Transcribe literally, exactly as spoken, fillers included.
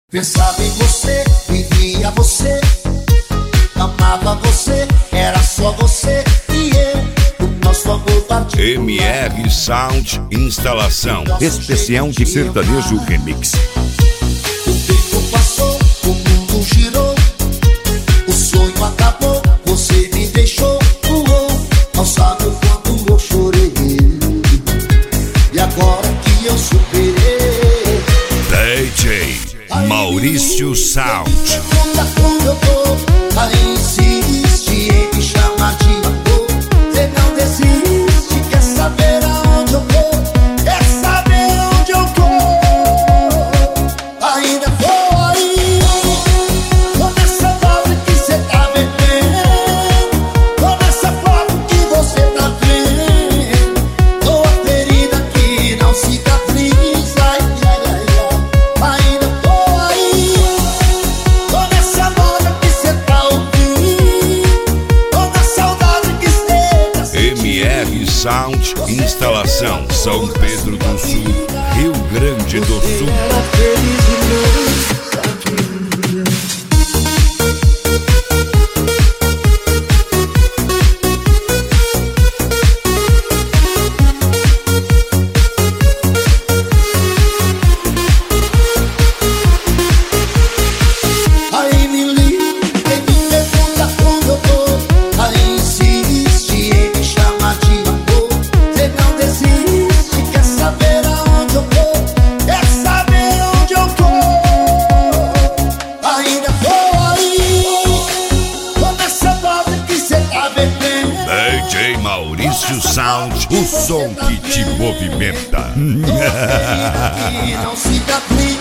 Pensava em você, vivia você, amava você, era só você e eu, o nosso amor partiu. M R Sound Instalação especial de sertanejo remix. O tempo passou, o mundo girou, o sonho acabou, você me deixou. Uou, não sabe o quanto eu chorei, e agora que eu superei. D J Maurício Sound. Pergunta como eu tô, aí insiste em me chamar de amor. Você não desiste, quer saber aonde eu tô, quer saber onde eu tô. Ainda tô aí, tô nessa balda que cê tá bebendo, tô nessa foto que você tá vendo, tô a ferida que não cicatriza. Ai, ai, ai, ai. Ainda tô aí, tô nessa moda que cê tá ouvindo, tô na saudade que cê tá sentindo. M R Sound Instalação São Pedro do Sul, Rio Grande do Sul. Era feliz e não sabia. Aí me liga e me pergunta como eu tô, aí insiste em me chamar de amor. Você não desiste, quer saber aonde eu tô, quer saber onde eu tô. Ainda tô aí, tô nessa balda que cê tá bebendo. D J Maurício Sound, o som que te movimenta. E não cicatriza.